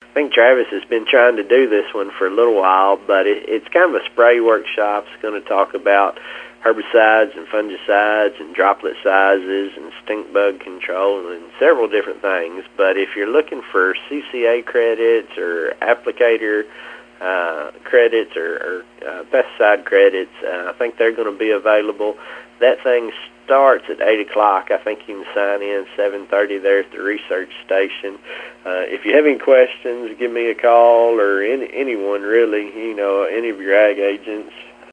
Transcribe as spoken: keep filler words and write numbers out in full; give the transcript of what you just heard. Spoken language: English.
I think Travis has been trying to do this one for a little while, but it, it's kind of a spray workshop. It's going to talk about herbicides and fungicides and droplet sizes and stink bug control and several different things. But if you're looking for C C A credits or applicator uh, credits or, or uh, pesticide credits, uh, I think they're going to be available. That thing starts at eight o'clock. I think you can sign in seven thirty there at the research station. Uh, if you have any questions, give me a call, or any, anyone really, you know, any of your ag agents.